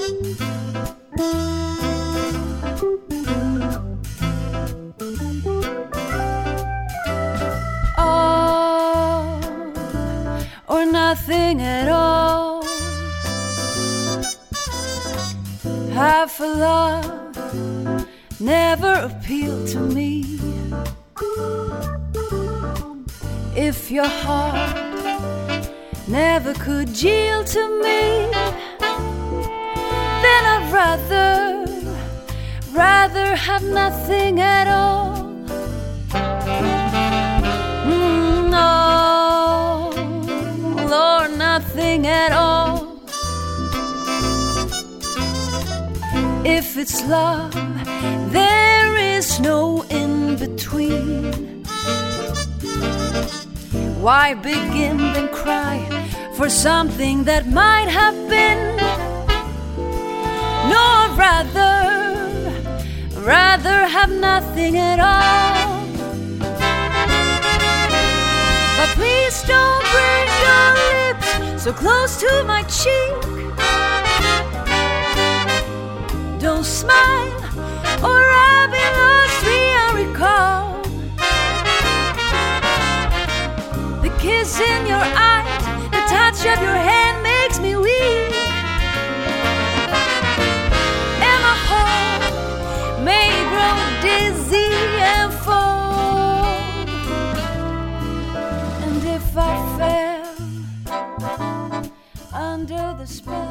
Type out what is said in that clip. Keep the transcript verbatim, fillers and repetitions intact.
All or nothing at all. Half a love never appealed to me. If your heart never could yield to me, then I'd rather, rather have nothing at all. Mm, no, Lord, nothing at all. If it's love, there is no in between. Why begin then cry for something that might have been? No, I'd rather, rather have nothing at all. But please don't bring your lips so close to my cheek. Don't smile, or I'll be lost beyond recall. The kiss in your eyes, the touch of your hand makes me weak. And my heart may grow dizzy and fall. And if I fell under the spell